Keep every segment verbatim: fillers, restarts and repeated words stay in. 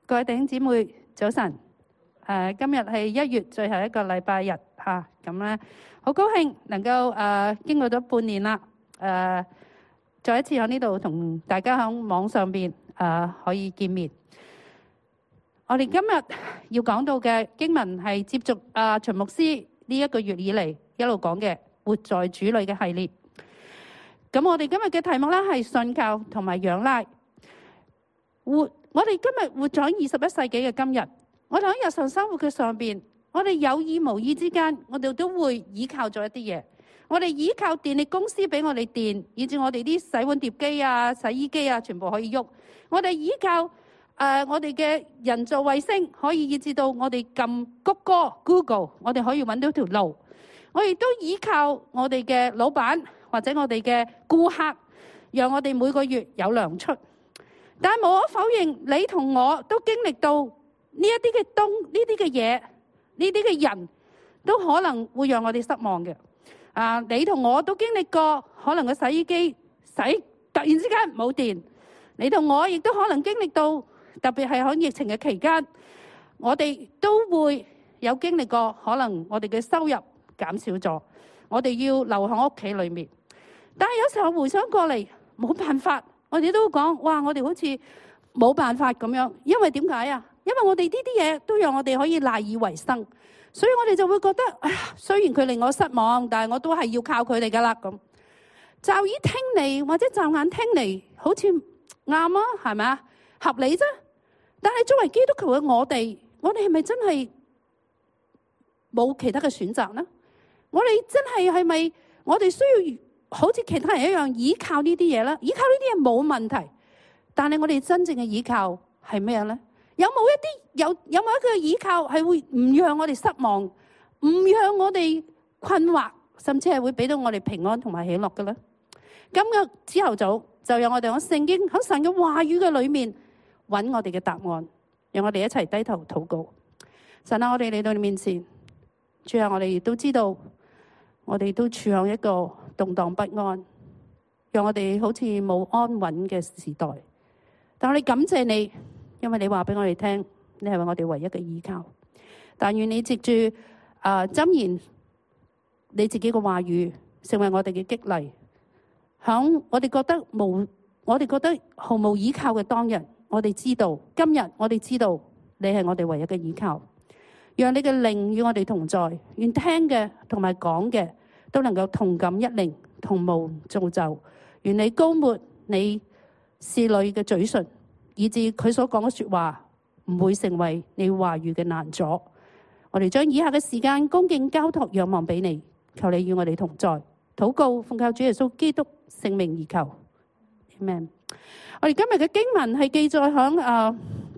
各位弟兄姊妹，早晨。誒，今日係一月最後一個禮拜日嚇，咁咧好高興能夠誒經過咗半年啦，誒再一次喺呢度同大家喺網上邊誒可以見面。我哋今日要講到嘅經文係接續阿秦牧師呢一個月以嚟一路講嘅活在主裏嘅系列。咁我哋今日嘅題目咧係信靠同埋仰賴。活，我哋今日活在二十一世紀嘅今日，我哋喺日常生活嘅上邊，我哋有意無意之間，我哋都會依靠咗一啲嘢。我哋依靠電力公司俾我哋電，以至我哋啲洗碗碟機啊、洗衣機啊，全部可以喐。我哋依靠誒、呃、我哋嘅人造衛星，可以以至到我哋撳谷歌 Google， 我哋可以揾到條路。我亦都依靠我哋嘅老闆或者我哋嘅顧客，讓我哋每個月有糧出。但係無可否認，你同我都經歷到呢一啲嘅東，呢啲嘅嘢，呢啲嘅人都可能會讓我哋失望嘅。啊，你同我都經歷過，可能個洗衣機洗突然之間冇電。你同我亦都可能經歷到，特別係喺疫情嘅期間，我哋都會有經歷過，可能我哋嘅收入減少咗，我哋要留喺屋企裏面。但係有時候回想過嚟，冇辦法。我哋都講，哇！我哋好似冇辦法咁樣，因為點解啊？因為我哋呢啲嘢都讓我哋可以賴以為生，所以我哋就會覺得，唉，雖然佢令我失望，但係我都係要靠佢哋噶啦咁。驟耳聽嚟或者驟眼聽嚟，好似啱啊，係咪啊？合理啫。但係作為基督徒嘅我哋，我哋係咪真係冇其他嘅選擇呢？我哋真係係咪我哋需要？好似其他人一樣依靠呢啲嘢啦，依靠呢啲嘢冇問題，但係我哋真正嘅依靠係咩咧？有冇一啲有有冇一個依靠係會唔讓我哋失望，唔讓我哋困惑，甚至係會俾到我哋平安同埋喜樂嘅咧？今日朝頭早就讓我哋喺聖經喺神嘅話語嘅裏面揾我哋嘅答案，讓我哋一齊低頭禱告。神啊，我哋嚟到你面前，主啊，我哋亦都知道，我哋都處喺一個動盪不安，讓我哋好似冇安穩嘅時代。但我哋感謝你，因為你話俾我哋聽，你係我哋唯一嘅依靠。但願你藉住誒箴言，你自己嘅話語，成為我哋嘅激勵。響我哋覺得無，我哋覺得毫無依靠嘅當日，我哋知道今日我哋知道你係我哋唯一嘅依靠。讓你嘅靈與我哋同在，願聽嘅同埋講嘅都能夠同感一靈，同無造就。願你膏抹你侍女嘅嘴唇，以致佢所講嘅說話唔會成為你話語嘅難阻。我哋將以下嘅時間恭敬交託仰望俾你，求你與我哋同在。禱告奉靠主耶穌基督聖名而求。Amen。我哋今日嘅經文係記載響誒。呃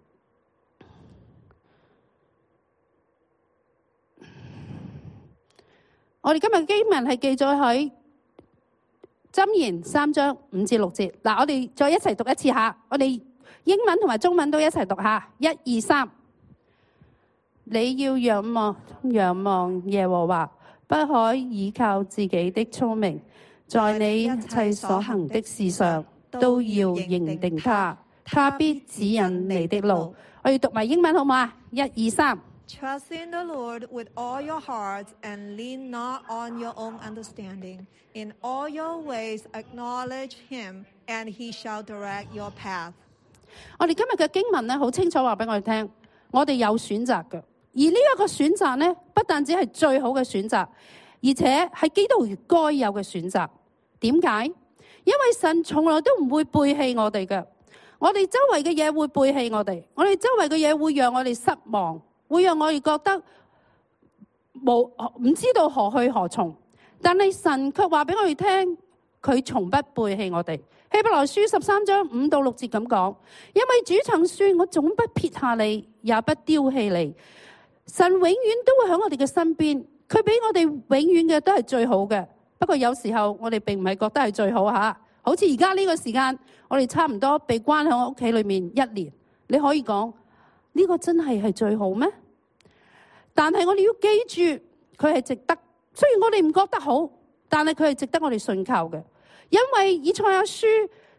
我哋今日經文係記載喺箴言三章五至六節。嗱，我哋再一齊讀一次下，我哋英文同埋中文都一齊讀下。一二三，你要仰望仰望耶和華，不可倚靠自己的聰明，在你一切所行的事上都要認定他，他必指引你的路。我要讀埋英文好嘛？一二三。 Trust in the Lord with all your heart and lean not on your own understanding. In all your ways acknowledge him, and he shall direct your path. 我哋今日嘅經文咧，好清楚話俾我哋聽，我哋有選擇嘅，而呢一個選擇咧，不但只係最好嘅選擇，而且係基督徒該有嘅選擇。點解？因為神從來都唔會背棄我哋嘅，我哋周圍嘅嘢會背棄我哋，我哋周圍嘅嘢會讓我哋失望。會讓我哋覺得冇唔知道何去何從，但係神卻話俾我哋聽，佢從不背棄我哋。希伯來書十三章五到六節咁講，因為主曾說，我總不撇下你，也不丟棄你。神永遠都會喺我哋嘅身邊，佢俾我哋永遠嘅都係最好嘅。不過有時候我哋並唔係覺得係最好吓，好似而家呢個時間，我哋差唔多被關喺屋企裏面一年，你可以講呢個真係係最好咩？但係我哋要記住，佢係值得。雖然我哋唔覺得好，但係佢係值得我哋信靠嘅。因為以賽亞書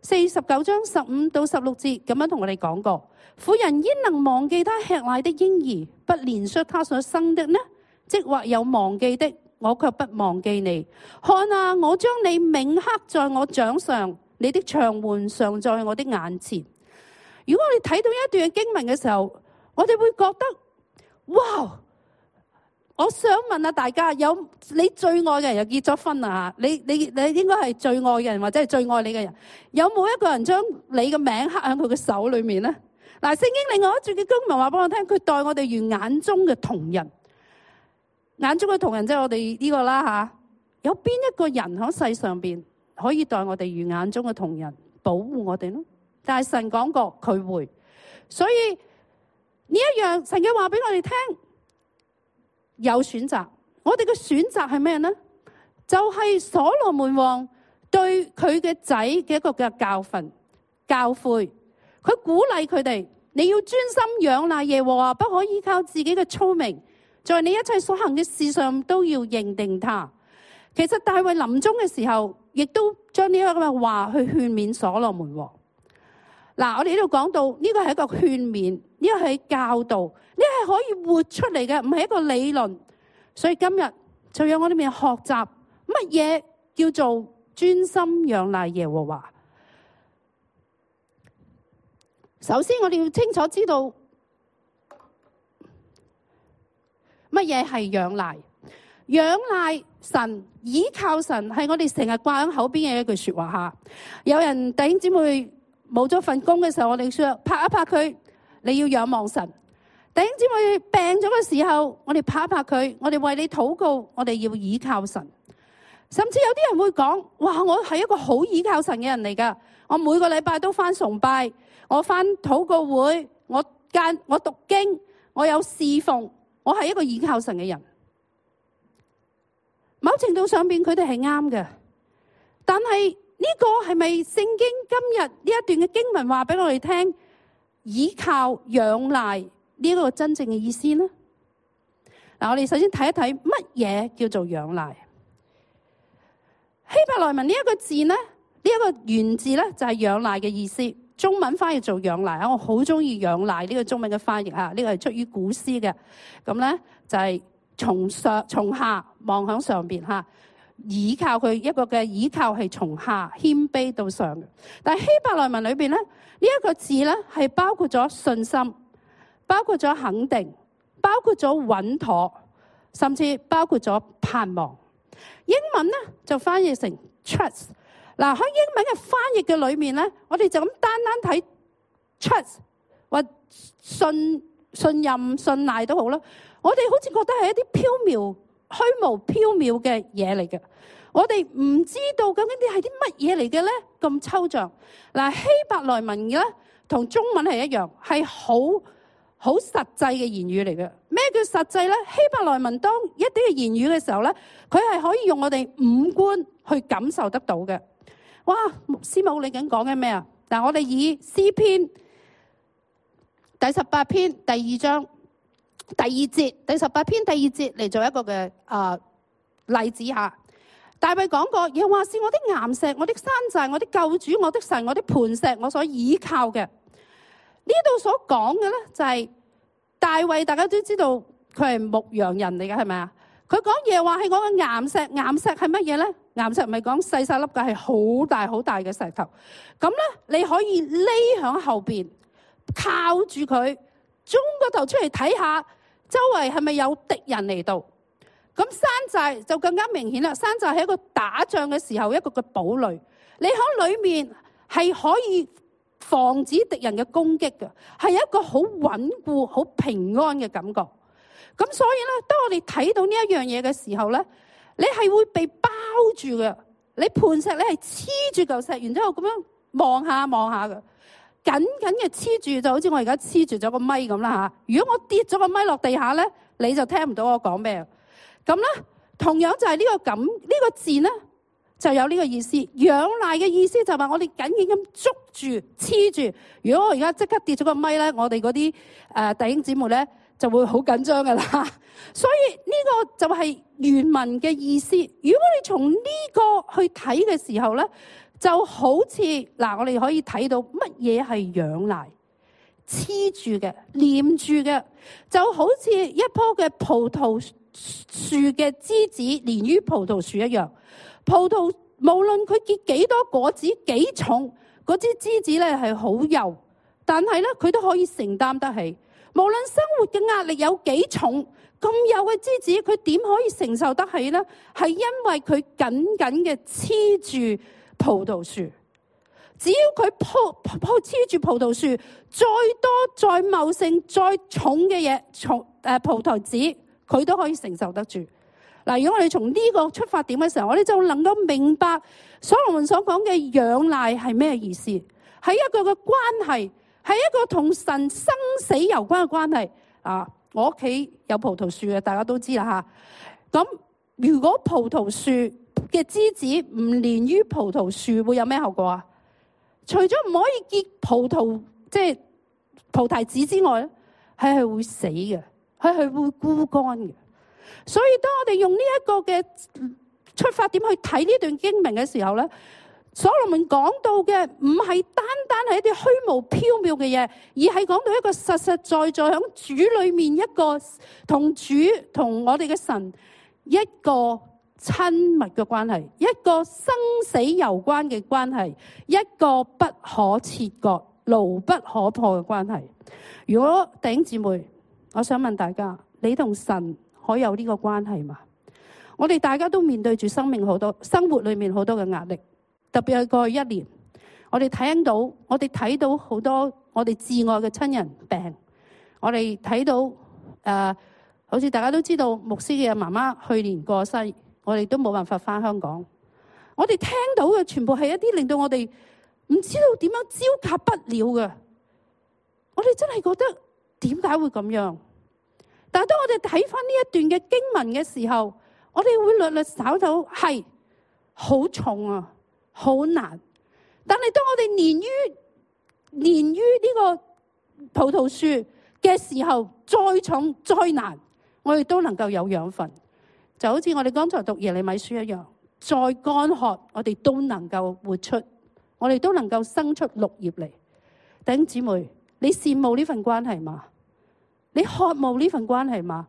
四十九章十五到十六節咁樣同我哋講過，婦人焉能忘記他吃奶的嬰兒，不憐恤他所生的呢？即或有忘記的，我卻不忘記你。看啊，我將你銘刻在我掌上，你的牆垣常在我的眼前。如果我哋睇到一段經文嘅時候，我哋會覺得，哇！我想問下大家，有你最愛嘅人又結咗婚啦，你你你應該係最愛嘅人或者係最愛你嘅人，有冇一個人將你嘅名刻喺佢嘅手裏面呢？嗱，聖經另外一段嘅經文話俾我聽，佢待我哋如眼中嘅瞳人，眼中嘅瞳人即係我哋呢個啦吓。有邊一個人喺世上邊可以待我哋如眼中嘅瞳人，保護我哋呢？但係神講過佢會，所以呢一樣神嘅話俾我哋聽。有選擇，我哋嘅選擇係咩呢？就係所羅門王對佢嘅仔嘅一個嘅教訓、教誨，佢鼓勵佢哋：你要專心仰賴耶和華，不可依靠自己嘅聰明，在你一切所行嘅事上都要認定他。其實大衛臨終嘅時候，亦都將呢一個嘅話去勸勉所羅門王。嗱，我哋呢度講到呢個係一個勸勉，呢個係教導，呢個係可以活出嚟嘅，唔係一個理論。所以今日就讓我哋面學習乜嘢叫做專心仰賴耶和華。首先我哋要清楚知道乜嘢係仰賴。仰賴神、倚靠神係我哋成日掛喺口邊嘅一句說話吓。有人弟兄姊妹冇咗份工嘅時候，我哋說拍一拍佢，你要仰望神。弟兄姊妹病咗嘅時候，我哋拍一拍佢，我哋為你禱告，我哋要倚靠神。甚至有啲人會講：哇，我係一個好倚靠神嘅人嚟噶，我每個禮拜都返崇拜，我返禱告會，我間我讀經，我有侍奉，我係一個倚靠神嘅人。某程度上邊佢哋係啱嘅，但係呢個係咪聖經今日呢一段嘅經文話俾我哋聽，倚靠仰賴呢一個真正嘅意思呢？嗱，我哋首先睇一睇乜嘢叫做仰賴。希伯來文呢一個字呢，呢一個原字呢，就係仰賴嘅意思，中文翻譯做仰賴啊！我好中意仰賴呢個中文嘅翻譯吓，呢個係出於古詩嘅，咁呢就係。從上從下望向上邊吓，倚靠佢一個嘅倚靠係從下謙卑到上嘅。但係希伯來文裏邊咧，呢一個字咧係包括咗信心，包括咗肯定，包括咗穩妥，甚至包括咗盼望。英文咧就翻譯成 trust。嗱，喺英文嘅翻譯嘅裏面咧，我哋就咁單單睇 trust 或信信任信賴都好啦。我哋好似覺得係一啲飄渺、虛無縹緲嘅嘢嚟嘅，我哋唔知道究竟啲係啲乜嘢嚟嘅咧，咁抽象。嗱，希伯來文嘅咧同中文係一樣，係好好實際嘅言語嚟嘅。咩叫實際咧？希伯來文當一啲嘅言語嘅時候咧，佢係可以用我哋五官去感受得到嘅。哇，師母你緊講緊咩啊？嗱，我哋以詩篇第十八篇第二章。第二節，第十八篇第二節嚟做一個嘅啊、呃、例子吓。大衛講過，耶和華是我的岩石，我的山寨，我的救主，我的神，我的磐石，我所倚靠嘅。呢度所講嘅咧就係、是、大衛，大家都知道佢係牧羊人嚟嘅，係咪啊？佢講耶和華係我嘅岩石，岩石係乜嘢咧？岩石唔係講細細粒嘅，係好大好大嘅石頭。咁咧你可以匿響後邊，靠住佢。中個頭出嚟睇下，周圍係咪有敵人嚟到？咁山寨就更加明顯啦。山寨係一個打仗嘅時候一個嘅堡壘，你喺裏面係可以防止敵人嘅攻擊嘅，係一個好穩固、好平安嘅感覺。咁所以咧，當我哋睇到呢一樣嘢嘅時候咧，你係會被包住嘅。你磐石你係黐住嚿石，然之後咁樣望下望下嘅。緊緊嘅黐住，就好似我而家黐住咗個咪咁啦吓。如果我跌咗個咪落地下咧，你就聽唔到我講咩。咁咧，同樣就係呢個咁呢個字咧，就有呢個意思。仰賴嘅意思就係話我哋緊緊咁捉住黐住。如果我而家即刻跌咗個咪咧，我哋嗰啲誒弟兄姊妹咧就會好緊張噶啦。所以呢個就係原文嘅意思。如果你從呢個去睇嘅時候咧， 就好似嗱，我哋可以睇到乜嘢係仰賴，黐住嘅、黏住嘅，就好似一棵嘅葡萄樹嘅枝子連於葡萄樹一樣。葡萄無論佢結幾多果子、幾重，嗰支枝子咧係好幼，但係咧佢都可以承擔得起。無論生活嘅壓力有幾重，咁幼嘅枝子佢點可以承受得起呢？係因為佢緊緊嘅黐住葡萄樹。只要佢鋪鋪黐住葡萄樹，再多、再茂盛、再重嘅嘢，重誒葡萄籽，佢都可以承受得住。嗱，如果我哋從呢個出發點嘅時候，我哋就能夠明白所羅門所講嘅仰賴係咩意思？係一個嘅關係，係一個同神生死有關嘅關係。啊，我屋企有葡萄樹嘅，大家都知啦吓。咁如果葡萄樹嘅枝子唔連於葡萄樹，會有咩後果啊？除咗唔可以結葡萄，即係菩提子之外咧，係係會死嘅，係係會枯乾嘅。所以當我哋用呢一個嘅出發點去睇呢段經文嘅時候咧，所羅門講到嘅唔係單單係一啲虛無縹緲嘅嘢，而係講到一個實實在在喺主裏面一個同主同我哋嘅神一個親密嘅關係，一個生死攸關嘅關係，一個不可切割、牢不可破嘅關係。如果弟兄姊妹，我想問大家，你同神可有呢個關係嗎？我哋大家都面對住生命好多、生活裏面好多嘅壓力，特別係過去一年，我哋聽到、我哋睇到好多我哋至愛嘅親人病，我哋睇到誒、呃，好似大家都知道牧師嘅媽媽去年過世，我哋都冇辦法返香港。我哋聽到嘅全部係一啲令到我哋唔知道點樣招架不了嘅。我哋真係覺得點解會咁樣？但係當我哋睇返呢一段嘅經文嘅時候，我哋會略略找到係好重啊，好難。但係當我哋連於連於呢個葡萄樹嘅時候，再重再難，我哋都能夠有養分。就好似我哋剛才讀耶利米書一樣，再乾渴，我哋都能夠活出，我哋都能夠生出綠葉嚟。弟兄姊妹，你羨慕呢份關係嗎？你渴慕呢份關係嗎？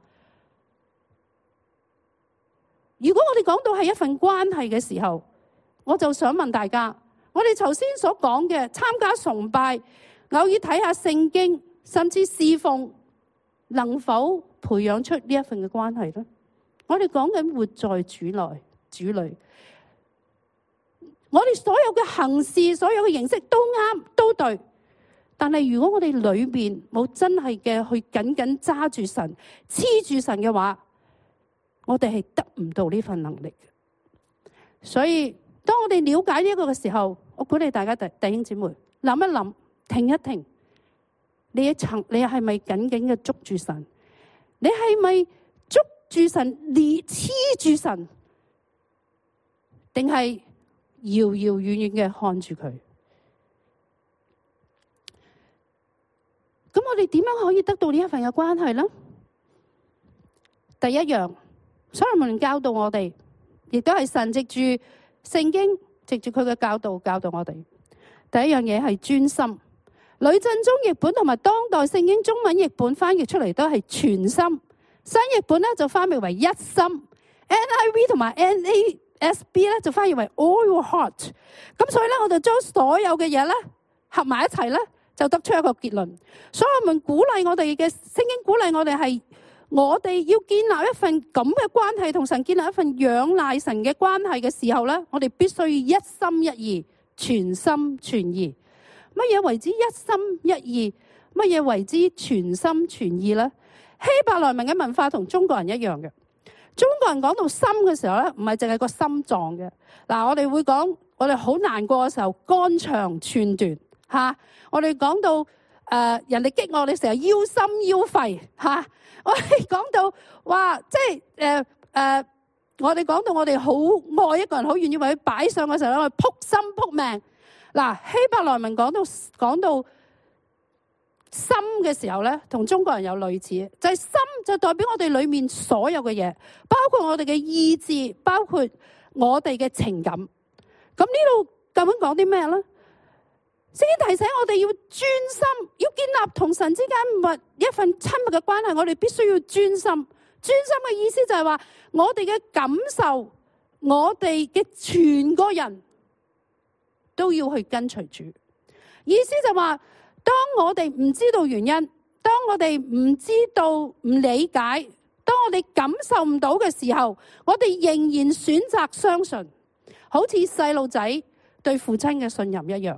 如果我哋講到係一份關係嘅時候，我就想問大家，我哋頭先所講嘅參加崇拜、偶爾睇下聖經，甚至侍奉，能否培養出呢一份嘅關係呢？我哋講緊活在主內，主裏，我哋所有嘅行事、所有嘅形式都啱，都對。但係如果我哋裏面冇真係嘅去緊緊揸住神、黐住神嘅話，我哋係得唔到呢份能力嘅。所以當我哋了解呢一個嘅時候，我鼓勵大家弟弟兄姊妹諗一諗，停一停，你一層你係咪緊緊嘅捉住神？你係咪捉住神、連黐住神，定係遙遙遠遠嘅看住佢？咁我哋點樣可以得到呢一份嘅關係呢？第一樣，所羅門教導我哋，亦都係神藉住聖經，藉住佢嘅教導教導我哋。第一樣嘢係專心。呂振中譯本同埋當代聖經中文譯本翻譯出嚟都係全心，新譯本咧就翻譯為一心 ，N I V 同埋 N A S B 咧就翻譯為 all your heart。咁所以咧，我就將所有嘅嘢咧合埋一齊咧，就得出一個結論。所羅門鼓勵我哋嘅聖經鼓勵我哋係，我哋要建立一份咁嘅關係，同神建立一份仰賴神嘅關係嘅時候咧，我哋必須要一心一意、全心全意。乜嘢為之一心一意？乜嘢為之全心全意咧？希伯來文嘅文化同中國人一樣嘅。中國人講到心嘅時候咧，唔係淨係個心臟嘅。嗱，我哋會講，我哋好難過嘅時候，肝腸寸斷吓。我哋講到誒、呃，人哋激我哋成日腰心腰肺吓。我哋講到哇，即係誒誒，我哋講到我哋好愛一個人，好願意為佢擺上嘅時候咧，我哋撲心撲命。嗱，希伯來文講到講到心嘅時候咧，同中國人有類似，就係心就代表我哋裏面所有嘅嘢，包括我哋嘅意志，包括我哋嘅情感。咁呢度究竟講啲咩咧？聖經提醒我哋要專心，要建立同神之間密一份親密嘅關係，我哋必須要專心。專心嘅意思就係話，我哋嘅感受，我哋嘅全個人都要去跟隨主。意思就話，當我哋唔知道原因，當我哋唔知道唔理解，當我哋感受唔到嘅時候，我哋仍然選擇相信，好似細路仔對父親嘅信任一樣。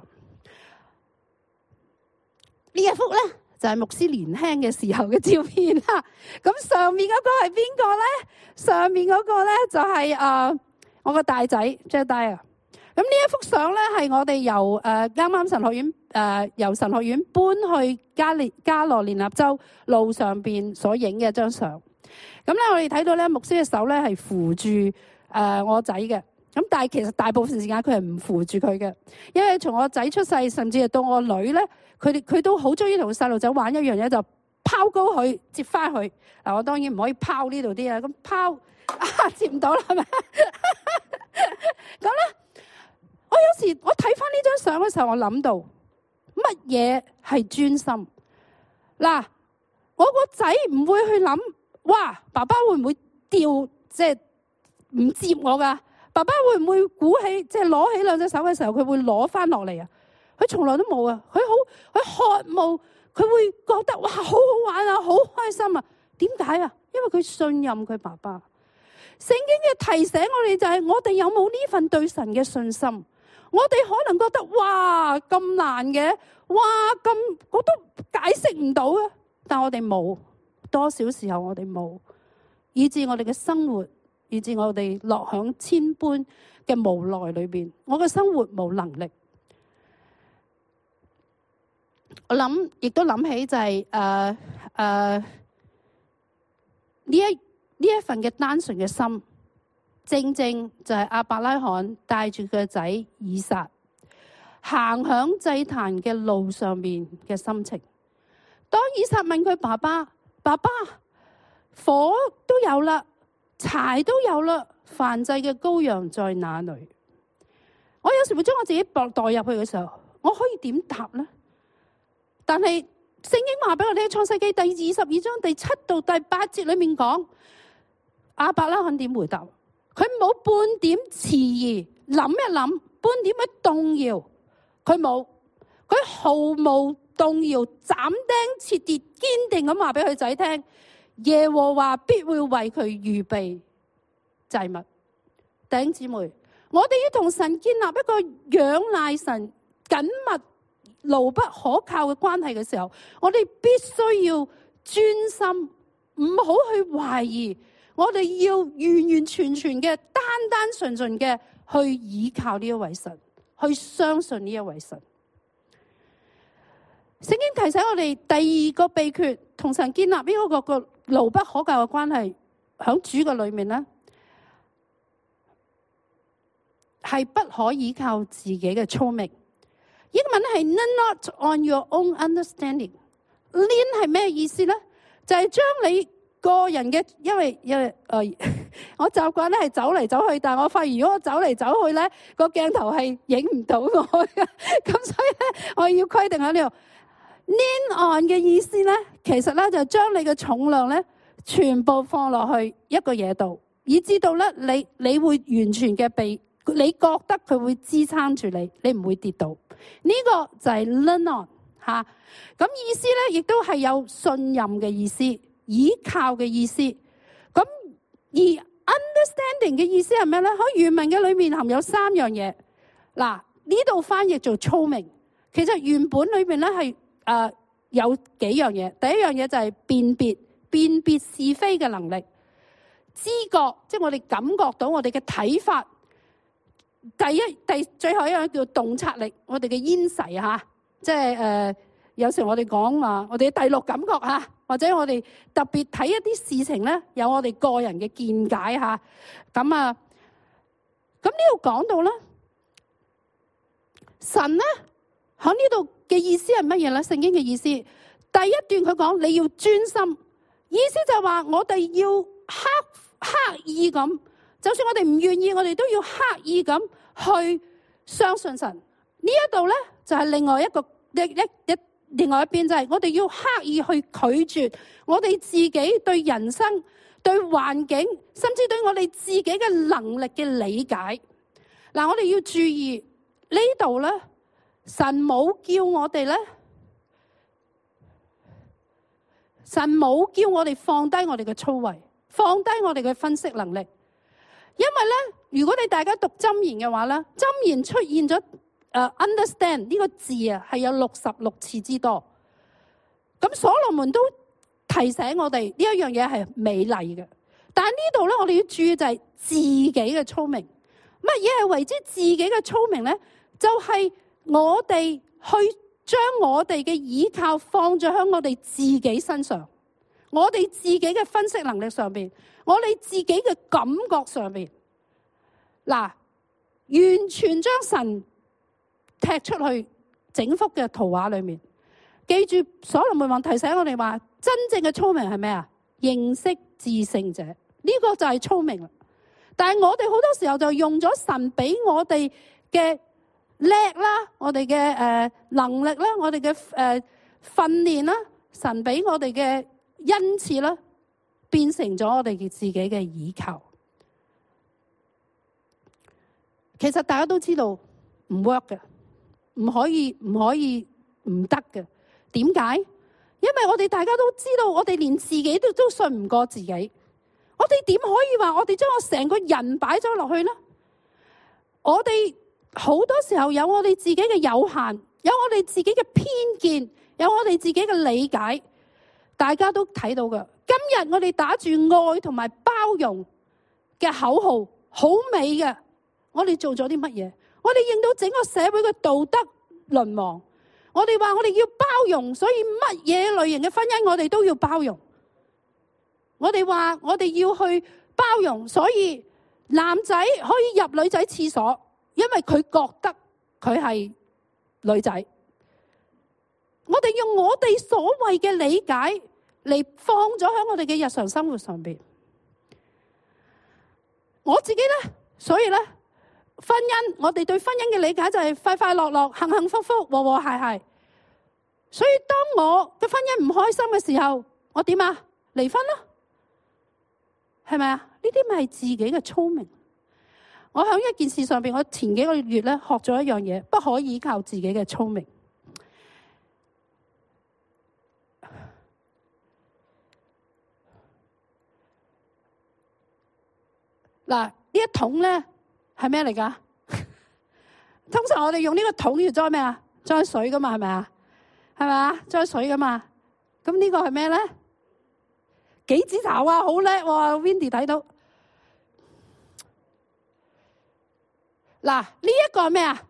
呢一幅咧就係牧師年輕嘅時候嘅照片啦。咁上面嗰個係邊個咧？上面嗰個咧就係誒我個大仔 Jedi 啊。咁呢一幅相咧係我哋由誒啱啱神學院誒由神學院搬去加列加羅連納州路上邊所影嘅一張相。咁咧我哋睇到咧牧師嘅手咧係扶住誒我仔嘅。咁但係其實大部分時間佢係唔扶住佢嘅，因為從我仔出世，甚至係到我女咧，佢哋佢都好中意同細路仔玩一樣嘢，就拋高佢接翻去。嗱，我當然唔可以拋呢度啲啊，咁拋啊接唔到啦，係咪？咁咧，我有時我睇翻呢張相嘅時候，我諗到乜嘢係專心？嗱，我個仔唔會去諗，哇，爸爸會唔會掉，即係唔接我噶？爸爸會唔會鼓起，即係攞起兩隻手嘅時候，佢會攞翻落嚟啊？佢從來都冇啊！佢好，佢渴慕，佢會覺得哇，好好玩啊，好開心啊！點解啊？因為佢信任佢爸爸。聖經嘅提醒我哋就係，我哋有冇呢份對神嘅信心？我哋可能覺得哇咁難嘅，哇咁我都解釋唔到啊！但我哋冇，多少時候我哋冇，以致我哋嘅生活。以致我哋落響千般嘅無奈裏邊，我嘅生活冇能力。我諗，亦都諗起就係誒誒呢一呢一份嘅單純嘅心，正正就係亞伯拉罕帶住佢個仔以撒行響祭壇嘅路上面嘅心情。當以撒問佢爸爸：爸爸，火都有啦，柴都有啦，燔祭嘅羔羊在哪裏？我有時會將我自己代入去嘅時候，我可以點答呢？但係聖經話俾我哋喺創世記第二十二章第七到第八節裏面講，亞伯拉罕點回答？佢冇半點遲疑，諗一諗，半點嘅動搖，佢冇，佢毫無動搖，斬釘截鐵，堅定咁話俾佢仔聽。耶和華必會為佢預備祭物。弟兄姊妹，我哋要同神建立一個仰賴神緊密牢不可靠嘅關係嘅時候，我哋必須要專心，唔好去懷疑，我哋要完完全全嘅單單純純嘅去倚靠呢一位神，去相信呢一位神。聖經提醒我哋第二個秘訣，同神建立呢一個個牢不可靠嘅關係，喺主嘅裏面咧，係不可依靠自己嘅聰明。英文係 lean not on your own understanding。lean 係咩意思咧？就係、是、將你個人嘅，因為因為誒、呃，我習慣咧係走嚟走去，但係我發現如果我走嚟走去咧，個鏡頭係影唔到我嘅，咁所以咧我要規定喺呢度。lean on 嘅意思咧，其實咧就將你嘅重量咧全部放落去一個嘢度，以至到咧你你會完全嘅被你覺得佢會支撐住你，你唔會跌倒。呢、這個就係 lean on 吓，咁意思咧亦都係有信任嘅意思，依靠嘅意思。咁而 understanding 嘅意思係咩咧？喺原文嘅裏面含有三樣嘢。嗱，呢度翻譯做聰明，其實原本裏面咧係。誒、呃，有幾樣嘢。第一樣嘢就係辨別，辨別是非嘅能力，知覺，即係我哋感覺到我哋嘅睇法。第一、第最後一樣叫洞察力，我哋嘅咽噬吓，即係誒、呃，有時我哋講話，我哋嘅第六感覺吓，或者我哋特別睇一啲事情咧，有我哋個人嘅見解吓。咁啊，咁呢度講到咧，神咧喺呢度。嘅意思係乜嘢咧？聖經嘅意思，第一段佢講你要專心，意思就係話我哋要刻刻意咁，就算我哋唔願意，我哋都要刻意咁去相信神。呢一度咧就係另外一個一一一另外一邊，就係我哋要刻意去拒絕我哋自己對人生、對環境，甚至對我哋自己嘅能力嘅理解。嗱，我哋要注意呢度咧，神冇叫我哋咧，神冇叫我哋放低我哋嘅操維，放低我哋嘅分析能力。因為咧，如果你大家讀箴言嘅話咧，箴言出現咗誒 understand 呢個字啊，係有六十六次之多。咁所羅門都提醒我哋呢一樣嘢係美麗嘅，但係呢度咧，我哋要注意就係自己嘅聰明。乜嘢係為之自己嘅聰明咧？就係我哋去將我哋嘅倚靠放咗喺我哋自己身上，我哋自己嘅分析能力上邊，我哋自己嘅感覺上邊，嗱，完全將神踢出去整幅嘅圖畫裏面。記住所羅門王提醒我哋話，真正嘅聰明係咩啊？認識至聖者，呢個就係聰明啦。但係我哋好多時候就用咗神俾我哋嘅叻啦，我哋嘅誒能力啦，我哋嘅誒訓練啦，神俾我哋嘅恩賜啦，變成咗我哋嘅自己嘅倚靠。其實大家都知道唔 work 嘅，唔可以唔可以唔得嘅。點解？因為我哋大家都知道，我哋連自己都都信唔過自己。我哋點可以話我哋將我成個人擺咗落去呢？我哋好多時候有我哋自己嘅有限，有我哋自己嘅偏見，有我哋自己嘅理解。大家都睇到㗎。今日我哋打住愛同埋包容嘅口號，好美嘅。我哋做咗啲乜嘢？我哋令到整個社會嘅道德淪亡。我哋話我哋要包容，所以乜嘢類型嘅婚姻我哋都要包容。我哋話我哋要去包容，所以男仔可以入女仔廁所，因為佢覺得佢係女仔。我哋用我哋所謂嘅理解嚟放咗喺我哋嘅日常生活上邊。我自己咧，所以咧，婚姻，我哋對婚姻嘅理解就係快快樂樂、幸幸福福、和和諧諧。所以當我嘅婚姻唔開心嘅時候，我點啊？離婚啦，係咪啊？呢啲咪係自己嘅聰明。我喺一件事上邊，我前幾個月咧學咗一樣嘢，不可以靠自己嘅聰明。嗱，呢一桶咧係咩嚟㗎？通常我哋用呢個桶要裝咩啊？裝水㗎嘛，係咪啊？係咪啊？裝水㗎嘛？咁呢個係咩咧？杞子茶啊，好叻喎 ！Wendy 睇到。嗱，呢一個係咩啊？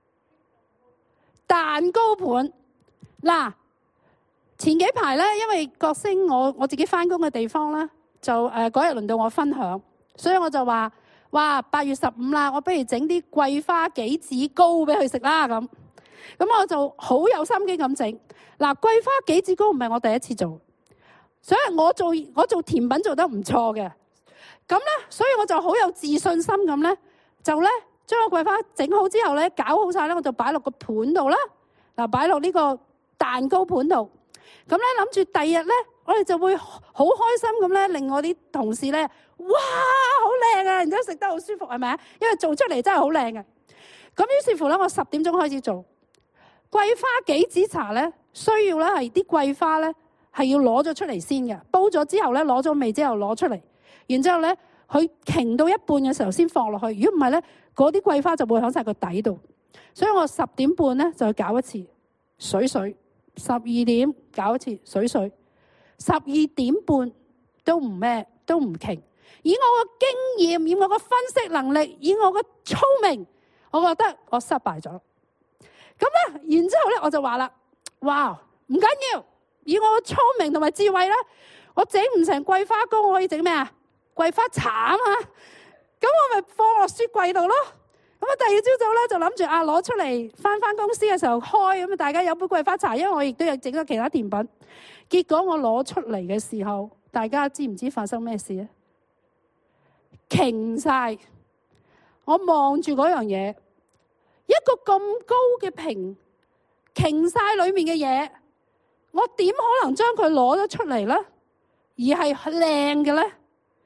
蛋糕盤。嗱，前幾排咧，因為國星我我自己返工嘅地方咧，就誒嗰日輪到我分享，所以我就話：哇，八月十五啦，我不如整啲桂花杞子糕俾佢食啦咁。咁我就好有心機咁整。嗱，桂花杞子糕唔係我第一次做，所以我做我做甜品做得唔錯嘅。咁咧，所以我就好有自信心咁咧，就咧將個桂花整好之後咧，搞好晒咧，我就擺落個盤度啦。嗱，擺落呢個蛋糕盤度。咁咧諗住第二日咧，我哋就會好開心咁咧，令我啲同事咧，哇，好靚啊！然之後食得好舒服，係咪啊？因為做出嚟真係好靚嘅。咁於是乎咧，我十點鐘開始做桂花杞子茶咧，需要咧係啲桂花咧係要攞咗出嚟先嘅，煲咗之後咧攞咗味之後攞出嚟，然之後咧佢擎到一半嘅時候先放落去。如果唔係咧，嗰啲桂花就會喺晒個底度。所以我十點半咧就去搞一次水水，十二點搞一次水水，十二點半都唔咩都唔擎。以我個經驗，以我個分析能力，以我個聰明，我覺得我失敗咗。咁咧，然之後咧，我就話啦，哇，唔緊要，以我個聰明同埋智慧咧，我整唔成桂花糕，我可以整咩啊？桂花茶啊嘛，咁我咪放落雪櫃度咯。咁啊，第二朝早咧就諗住啊，攞出嚟翻翻公司嘅時候開，咁啊大家有杯桂花茶，因為我亦都有整咗其他甜品。結果我攞出嚟嘅時候，大家知唔知發生咩事咧？擎晒，我望住嗰樣嘢， 一個咁高嘅瓶，傾晒裏面嘅嘢，我點可能將佢攞咗出嚟咧？而係靚嘅咧？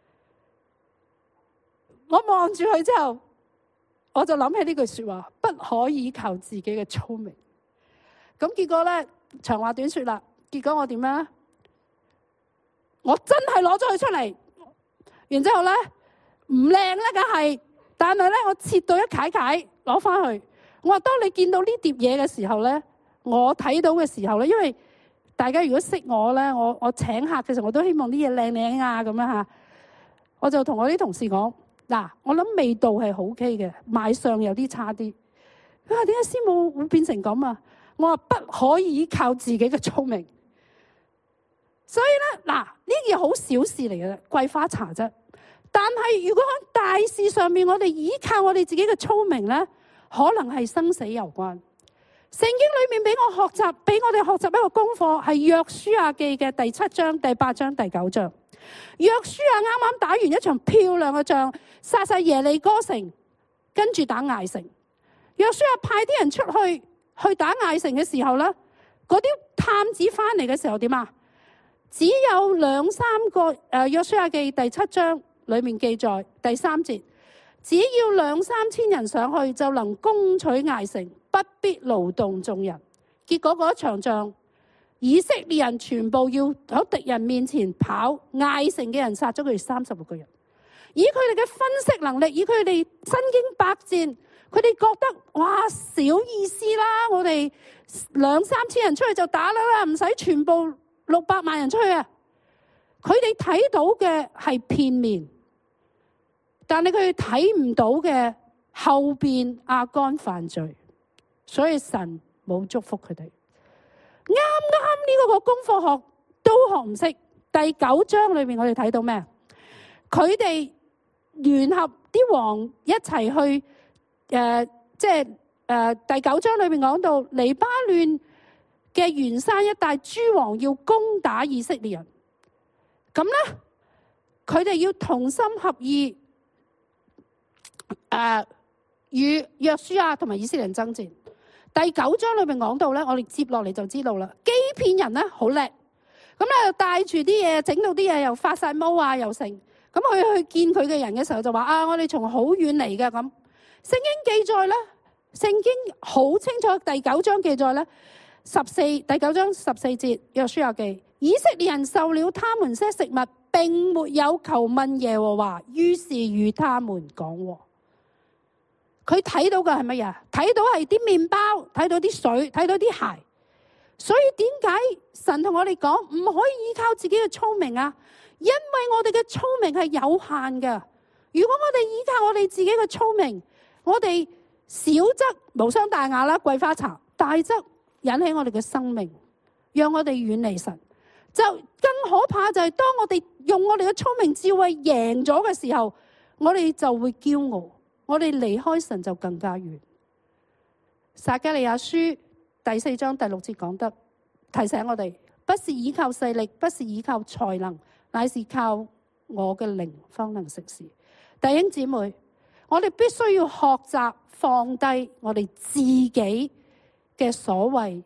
我望住佢之後，我就諗起呢句說話：不可以靠自己嘅聰明。咁結果咧，長話短說啦，結果我點咧？我真係攞咗佢出嚟，然之後咧唔靚咧，梗係，但係咧我切到一塊塊攞翻去。我話當你見到呢碟嘢嘅時候咧，我睇到嘅時候咧，因為大家如果識我咧，我我請客嘅時候我都希望啲嘢靚靚啊咁樣吓，我就同我啲同事講：嗱，我諗味道係好 OK 嘅，賣相有啲差啲。佢話點解師母會變成咁啊？我話不可以靠自己嘅聰明。所以咧，嗱，呢件好小事嚟嘅，桂花茶啫。但係如果喺大事上面，我哋依靠我哋自己嘅聰明咧，可能係生死攸關。聖經裏面俾我學習，俾我哋學習一個功課，係約書亞記嘅第七章、第八章、第九章。約書亞啱啱打完一場漂亮嘅仗，殺晒耶利哥城，跟住打艾城。約書亞派啲人出去去打艾城嘅時候咧，嗰啲探子翻嚟嘅時候點啊？只有兩三個誒、呃，約書亞記第七章裏面記載第三節，只要兩三千人上去就能攻取艾城，不必勞動眾人。結果嗰一場仗，以色列人全部要喺敵人面前跑，艾城嘅人殺咗佢哋三十六個人。以佢哋嘅分析能力，以佢哋身經百戰，佢哋覺得哇，小意思啦，我哋兩三千人出去就打啦，唔使全部六百萬人出去啊！佢哋睇到嘅係片面，但係佢哋睇唔到嘅後邊亞干犯罪，所以神冇祝福佢哋。啱啱呢個功課學都學唔識。第九章裏面我哋睇到咩？佢哋聯合啲王一齊去誒，即係誒第九章裏面講到黎巴嫩嘅原山一帶諸王要攻打以色列人，咁咧佢哋要同心合意，誒、呃、與約書亞同埋以色列人爭戰。第九章裏面講到咧，我哋接落嚟就知道啦。基遍人咧好叻，咁咧帶住啲嘢，整到啲嘢又發晒毛啊，又成。咁佢去見佢嘅人嘅時候就話啊，我哋從好遠嚟嘅咁。聖經記載咧，聖經好清楚，第九章記載咧。十四第九章十四節，約書亞記，以色列人受了他們些食物，並沒有求問耶和華，於是與他們講和。佢睇到嘅係乜嘢？睇到係啲麵包，睇到啲水，睇到啲鞋。所以點解神同我哋講唔可以依靠自己嘅聰明啊？因為我哋嘅聰明係有限嘅。如果我哋依靠我哋自己嘅聰明，我哋小則無傷大雅啦，桂花茶；大則引起我哋嘅生命，讓我哋遠離神。就更可怕就係當我哋用我哋嘅聰明智慧贏咗嘅時候，我哋就會驕傲，我哋離開神就更加遠。撒迦利亞書第四章第六節講得提醒我哋，不是依靠勢力，不是依靠才能，乃是靠我嘅靈方能成事。弟兄姊妹，我哋必須要學習放低我哋自己嘅所謂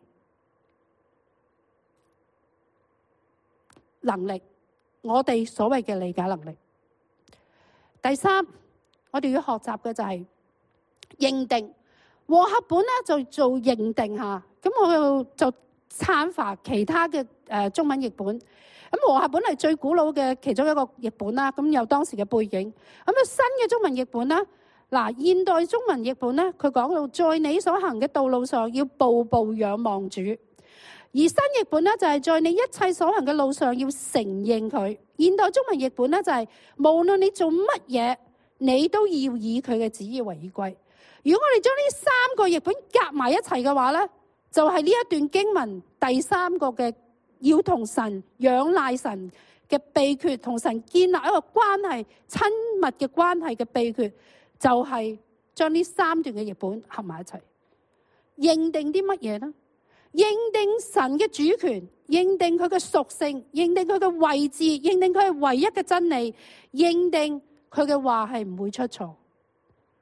能力，我哋所謂嘅理解能力。第三，我哋要學習嘅就係認定。和合本咧就做認定下，咁我就參考其他嘅誒中文譯本。咁和合本係最古老嘅其中一個譯本啦，咁有當時嘅背景。咁啊新嘅中文譯本咧，嗱現代中文譯本咧，佢講到在你所行嘅道路上要步步仰望主，而新譯本咧就係在你一切所行嘅路上要承認佢。現代中文譯本咧就係無論你做乜嘢，你都要以佢嘅旨意為依歸。如果我哋將呢三個譯本夾埋一齊嘅話咧，就係、是、呢一段經文第三個嘅要同神仰賴神嘅秘訣，同神建立一個關係親密嘅關係嘅秘訣，就係將呢三段嘅譯本合埋一齊，認定啲乜嘢呢？認定神嘅主權，認定佢嘅屬性，認定佢嘅位置，認定佢係唯一嘅真理，認定佢嘅話係唔會出錯。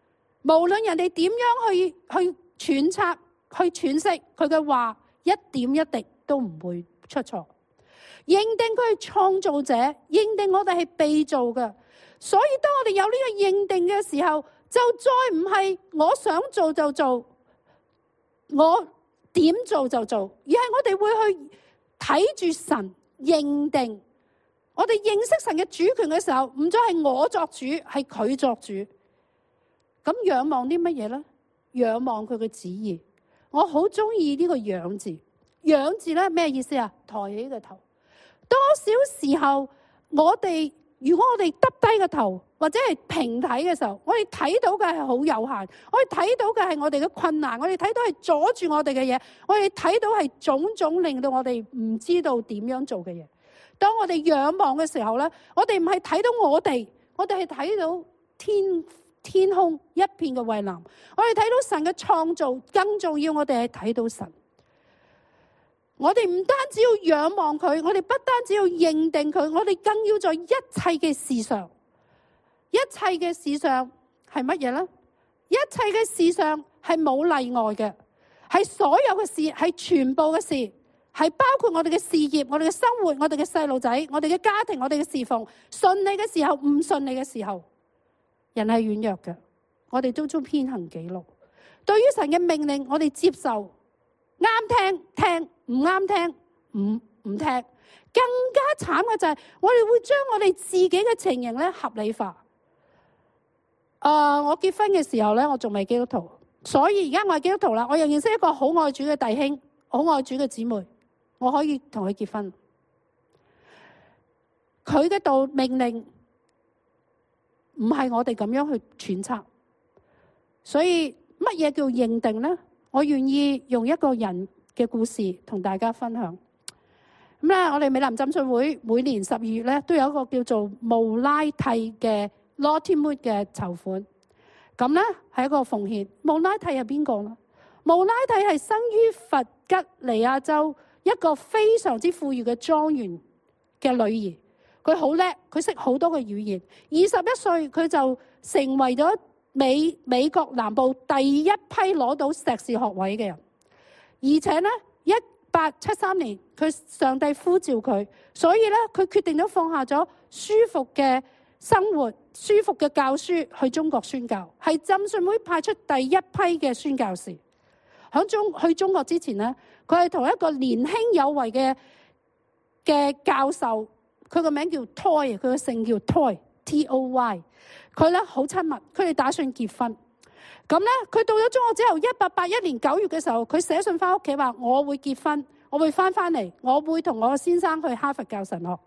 無論人哋點樣去去揣測、去詮釋佢嘅話，一點一滴都唔會出錯。認定佢係創造者，認定我哋係被造嘅。所以當我哋有呢個認定嘅時候，就再唔係我想做就做，我點做就做，而係我哋會去睇住神，認定我哋認識神嘅主權嘅時候，唔再係我作主，係佢作主。咁仰望啲乜嘢呢？仰望佢嘅旨意。我好中意呢個仰字，仰字咧咩意思啊？抬起個頭。多少時候我哋如果我哋耷低個頭或者係平睇嘅時候，我哋睇到嘅係好有限，我哋睇到嘅係我哋嘅困難，我哋睇到係阻住我哋嘅嘢，我哋睇到係種種令到我哋唔知道點樣做嘅嘢。當我哋仰望嘅時候咧，我哋唔係睇到我哋，我哋係睇到天天空一片嘅蔚藍，我哋睇到神嘅創造，更重要我哋係睇到神。我哋唔單止要仰望佢，我哋不單止要認定佢，我哋更要在一切嘅事上，一切嘅事上係乜嘢呢？一切嘅事上係冇例外嘅，係所有嘅事，係全部嘅事，係包括我哋嘅事業、我哋嘅生活、我哋嘅細路仔、我哋嘅家庭、我哋嘅侍奉，順利嘅時候、唔順利嘅時候，人係軟弱嘅，我哋都中偏行己路。對於神嘅命令，我哋接受，啱聽聽，唔啱聽唔唔聽。更加慘嘅就係我哋會將我哋自己嘅情形咧合理化。誒、呃，我結婚嘅時候咧，我仲未基督徒，所以而家我係基督徒啦。我又認識一個好愛主嘅弟兄，好愛主嘅姊妹，我可以同佢結婚。佢嘅道命令唔係我哋咁樣去揣測，所以乜嘢叫認定呢？我願意用一個人嘅故事同大家分享。咁咧，我哋美南浸信會每年十二月咧都有一個叫做慕拉蒂嘅 Lottie Mood 嘅籌款。咁咧係一個奉獻。慕拉蒂係邊個咧？慕拉蒂係生於弗吉尼亞州一個非常之富裕嘅莊園嘅女兒。佢好叻，佢識好多嘅語言。二十一歲佢就成為咗美美國南部第一批攞到碩士學位嘅人。而且咧，一八七三年佢上帝呼召佢，所以咧佢決定咗放下咗舒服嘅生活、舒服嘅教書，去中國宣教。係浸信會派出第一批嘅宣教士。喺中去中國之前咧，佢係同一個年輕有為嘅嘅教授，佢個名叫 Toy， 佢個姓叫 Toy T O Y。佢咧好親密，佢哋打算結婚。咁咧，佢到咗中國之後，一八八一年九月嘅時候，佢寫信翻屋企話：我會結婚，我會翻翻嚟，我會同我先生去哈佛教神學。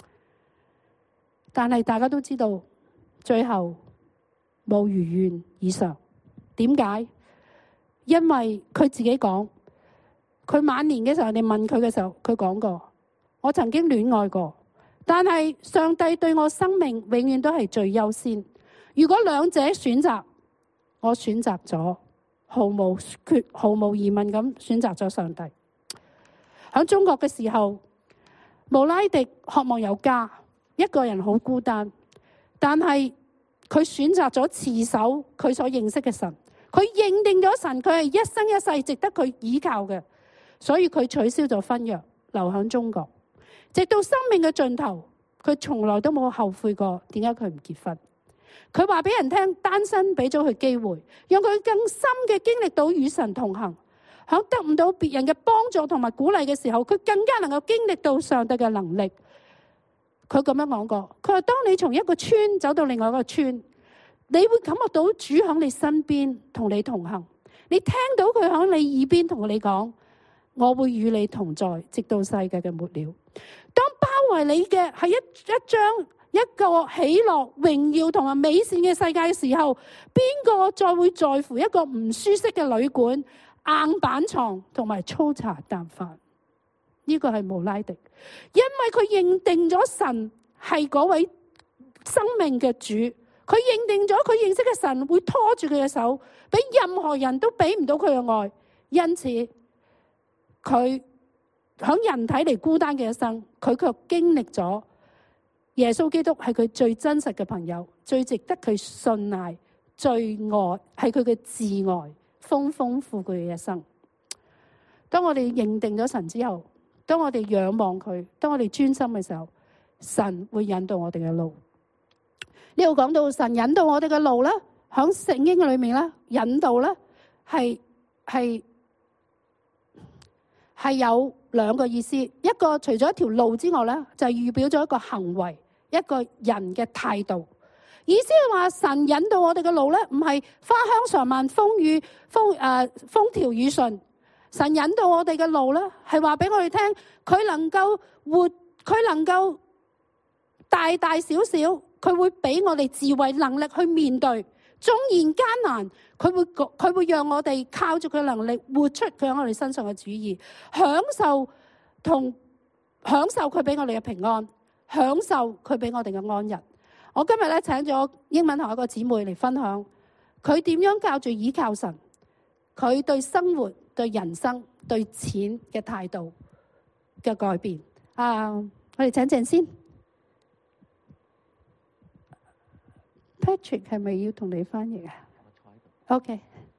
但係大家都知道，最後冇如願以償。點解？因為佢自己講，佢晚年嘅時候，你問佢嘅時候，佢講過：我曾經戀愛過，但係上帝對我生命永遠都係最優先。如果兩者選擇，我選擇咗，毫無缺、毫無疑問咁選擇咗上帝。喺中國嘅時候，慕拉迪渴望有家，一個人好孤單，但係佢選擇咗持守佢所認識嘅神，佢認定咗神，佢係一生一世值得佢依靠嘅，所以佢取消咗婚約，留喺中國，直到生命嘅盡頭，佢從來都冇後悔過點解佢唔結婚。佢話俾人聽，單身俾咗佢機會，讓佢更深嘅經歷到與神同行。喺得唔到別人嘅幫助同埋鼓勵嘅時候，佢更加能夠經歷到上帝嘅能力。佢咁樣講過，佢話當你從一個村走到另外一個村，你會感覺到主喺你身邊同你同行。你聽到佢喺你耳邊同你講：我會與你同在，直到世界嘅末了。當包圍你嘅係一一張一個喜樂、榮耀同埋美善嘅世界嘅時候，邊個再會在乎一個唔舒適嘅旅館、硬板床同埋粗茶淡飯？呢個係慕拉迪，因為佢認定咗神係嗰位生命嘅主，佢認定咗佢認識嘅神會拖住佢嘅手，俾任何人都俾唔到佢嘅愛，因此佢響人睇嚟孤單嘅一生，佢卻經歷咗耶穌基督係佢最真實嘅朋友，最值得佢信賴、 最愛，係佢嘅至愛，豐豐富富嘅一生。當我哋認定咗神之後，當我哋仰望佢，當我哋專心嘅時候，神會引導我哋嘅路。呢度講到神引導我哋嘅路咧，喺聖經嘅裏面咧，引導咧係係係有兩個意思。一個除咗一條路之外咧，就係預表咗一個行為，一個人嘅態度。意思係話神引導我哋嘅路咧，唔係花香常漫、風雨風誒風調雨順。神引導我哋嘅路咧，係話俾我哋聽，佢能夠活，佢能夠大大小小，佢會俾我哋智慧能力去面對。縱然艱難，佢會佢會讓我哋靠住佢能力活出佢喺我哋身上嘅旨意，享受同享受佢俾我哋嘅平安，享受佢俾我哋嘅安逸。我今日咧請咗英文學一個姊妹嚟分享，佢點樣教住倚靠神，佢對生活、對人生、對錢嘅態度嘅改變。啊，我哋請鄭先。Patrick 係咪要同你翻譯啊？OK。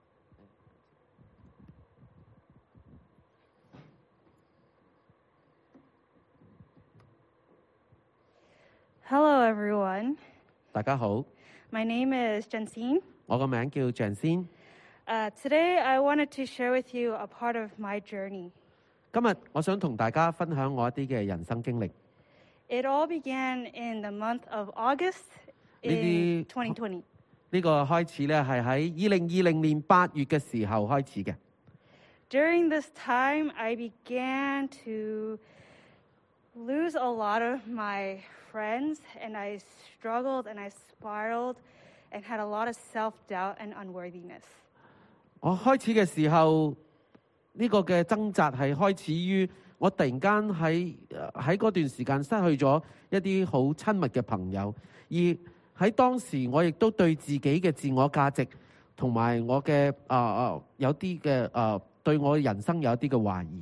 Hello, everyone. 大家好， My name is Jensine. 我個名叫鄭先。 Uh, today, I wanted to share with you a part of my journey. 今日我想同大家分享我一啲嘅人生經歷。 It all began in the month of August in 呢啲 twenty twenty. 呢個開始咧係喺二零二零年八月嘅時候開始嘅。 During this time, I began to lose a lot of my friends, and I struggled and I spiraled and had a lot of self-doubt and unworthiness. 我開始嘅時候，呢、這個嘅掙扎係開始於我突然間喺喺嗰段時間失去咗一啲好親密嘅朋友，而喺當時我亦都對自己嘅自我價值同埋我嘅啊啊有啲嘅啊對我人生有一啲嘅懷疑。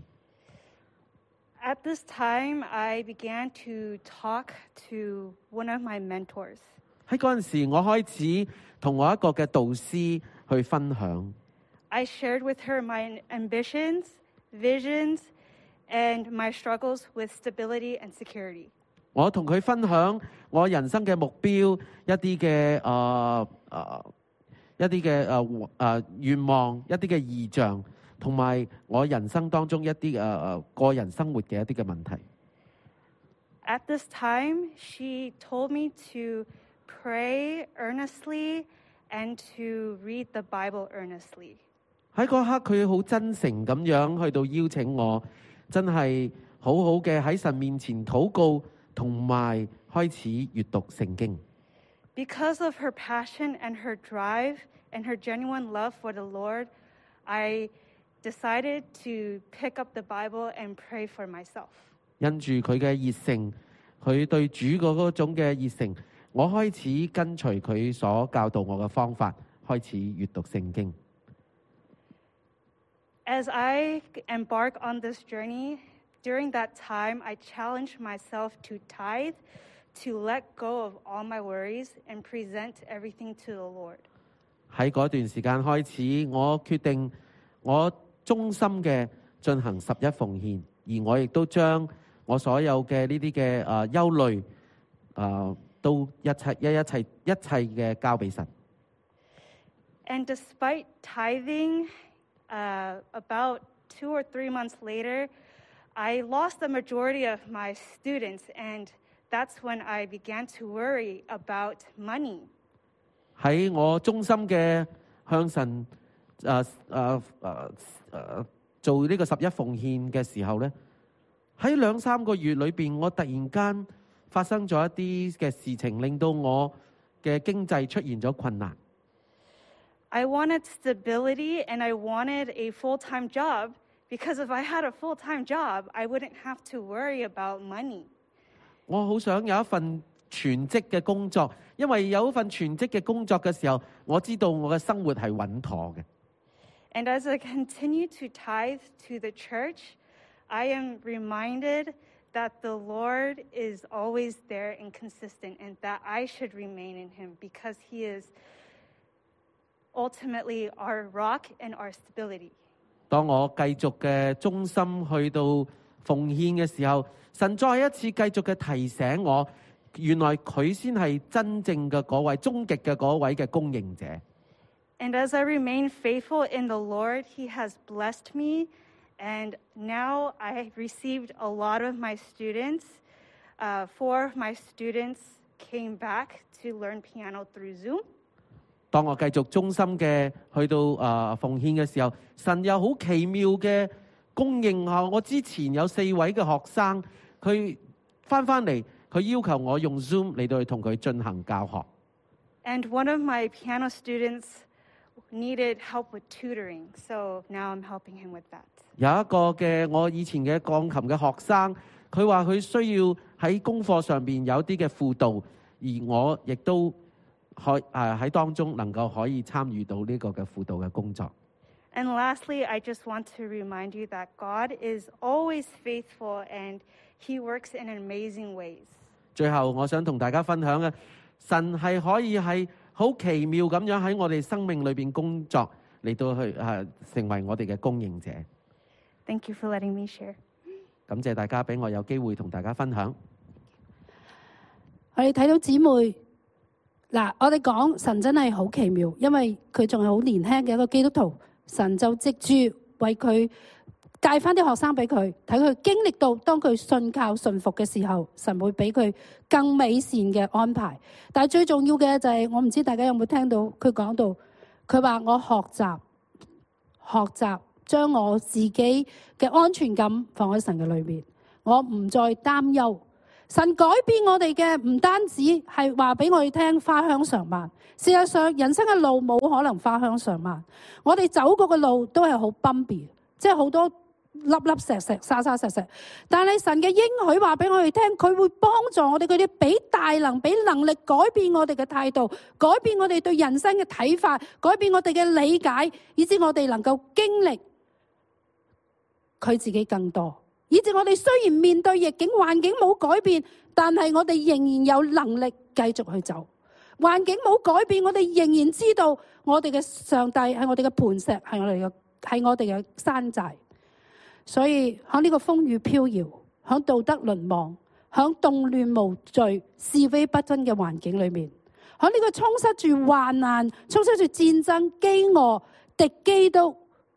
At this time, I began to talk to one of my mentors. 喺嗰陣時，我開始同我一個嘅導師去分享。 I shared with her my ambitions, visions, and my struggles with stability and security. 我同佢分享我人生嘅目標，一啲嘅誒誒一啲嘅誒誒願望，一啲嘅異象，同埋我人生當中一啲誒誒個人生活嘅一啲嘅問題。 At this time, she told me to pray earnestly and to read the Bible earnestly. 喺嗰刻，佢好真誠咁樣去到邀請我，真係好好嘅喺神面前禱告，同埋開始閱讀聖經。 Because of her passion and her drive and her genuine love for the Lord, I decided to pick up the Bible and pray for myself. 因住佢嘅熱誠，佢對主嗰嗰種嘅熱誠，我開始跟隨佢所教導我嘅方法，開始閱讀聖經。 As I embark on this journey, during that time, I challenged myself to tithe, to let go of all my worries, and present everything to the Lord. 喺嗰段時間開始，我決定我忠心嘅進行十一奉獻，而我亦都將我所有嘅呢啲嘅誒憂慮誒、呃、都一切一一切一切嘅交俾神。 And despite tithing, uh, about two or three months later, I lost the majority of my students, and that's when I began to worry about money. 喺我忠心嘅向神誒誒誒誒做呢個十一奉獻嘅時候咧，喺兩三個月裏邊，我突然間發生咗一啲嘅事情，令到我嘅經濟出現咗困難。 I wanted stability and I wanted a full-time job, because if I had a full-time job, I wouldn't have to worry about money. 我好想有一份全職嘅工作，因為有一份全職嘅工作嘅時候，我知道我嘅生活係穩妥嘅。 And as I continue to tithe to the church, I am reminded that the Lord is always there and consistent, and that I should remain in Him, because He is ultimately our rock and our stability. 當我繼續嘅忠心去到奉獻嘅時候，神再一次繼續嘅提醒我，原來佢先係真正嘅嗰位、終極嘅嗰位嘅供應者。 And as I remain faithful in the Lord, He has blessed me, and now I received a lot of my students. Uh, four of my students came back to learn piano through Zoom. 當我繼續忠心嘅去到誒、呃、奉獻嘅時候，神又好奇妙嘅供應下。我之前有四位嘅學生，佢翻翻嚟，佢要求我用 Zoom 嚟到去同佢進行教學。 And one of my piano students needed help with tutoring, so now I'm helping him with that. 有一個嘅我以前嘅鋼琴嘅學生，佢話佢需要喺功課上邊有啲嘅輔導，而我亦都可誒喺當中能夠可以參與到呢個嘅輔導嘅工作。 And lastly, I just want to remind you that God is always faithful and He works in amazing ways. 最後，我想同大家分享嘅，神係可以係好奇妙咁樣喺我哋生命裏邊工作，嚟到去誒成為我哋嘅供應者。 Thank you for letting me share. 感謝大家俾我有機會同大家分享。 我哋睇到姊妹嗱，我哋講神真係好奇妙，因為佢仲係好年輕嘅一個基督徒，神就藉住為佢介翻啲學生俾佢，睇佢經歷到當佢信靠順服嘅時候，神會俾佢更美善嘅安排。但係最重要嘅就係、是，我唔知大家有冇聽到佢講到，佢話我學習學習將我自己嘅安全感放喺神嘅裏面，我唔再擔憂。神改變我哋嘅唔單止係話俾我哋聽花香常漫，事實上人生嘅路冇可能花香常漫，我哋走過嘅路都係好 bumpy， 即係好多粒粒石石沙沙石石，但係神嘅應許話俾我哋聽，佢會幫助我哋，佢哋俾大能俾能力改變我哋嘅態度，改變我哋對人生嘅睇法，改變我哋嘅理解，以致我哋能夠經歷佢自己更多，以致我哋雖然面對逆境環境冇改變，但係我哋仍然有能力繼續去走。環境冇改變，我哋仍然知道我哋嘅上帝係我哋嘅磐石，係我哋嘅係我哋嘅山寨。所以喺呢個風雨飄搖，喺道德淪亡，喺動亂無序、是非不分嘅環境裏面，喺呢個充塞住患難、充塞住戰爭、飢餓、敵基督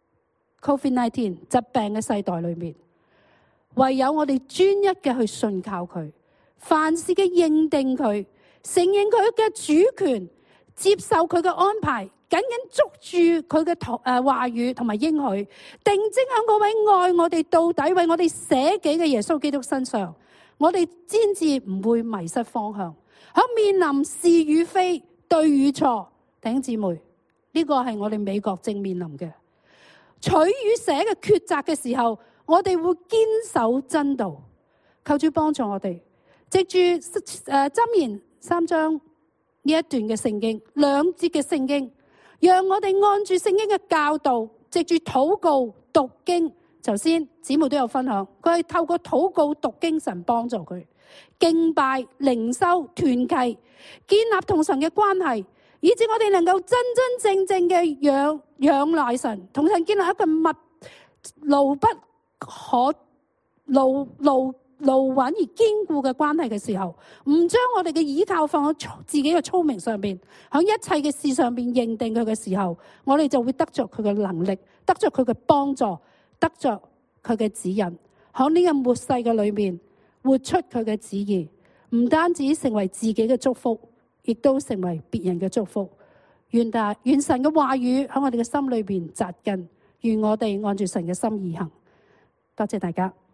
COVID 十九 疾病嘅世代裏面，唯有我哋專一嘅去信靠佢，凡事嘅認定佢，承認佢嘅主權，接受佢嘅安排，緊緊捉住佢嘅誒話語同埋應許，定睛喺嗰位愛我哋到底、為我哋捨己嘅耶穌基督身上，我哋先至唔會迷失方向。喺面臨是與非、對與錯，弟兄姊妹，呢、這個係我哋美國正面臨嘅取與捨嘅抉擇嘅時候，我哋會堅守真道。求主幫助我哋，藉住誒箴言三章呢一段嘅聖經，兩節嘅聖經，讓我哋按住聖經嘅教導，藉住禱告讀經。頭先姊妹都有分享，佢係透過禱告讀經，神幫助佢敬拜、靈修、團契，建立同神嘅關係，以致我哋能夠真真正正嘅仰仰賴神，同神建立一個密牢不可牢牢牢穩而堅固嘅關係嘅時候，唔將我哋嘅依靠放喺自己嘅聰明上邊，喺一切嘅事上邊認定佢嘅時候，我哋就會得着佢嘅能力，得着佢嘅幫助，得着佢嘅指引，喺呢個末世嘅裏面活出佢嘅旨意，唔單止成為自己嘅祝福，亦都成為別人嘅祝福。願大願神嘅話語喺我哋嘅心裏邊扎根，願我哋按住神嘅心而行。多謝大家。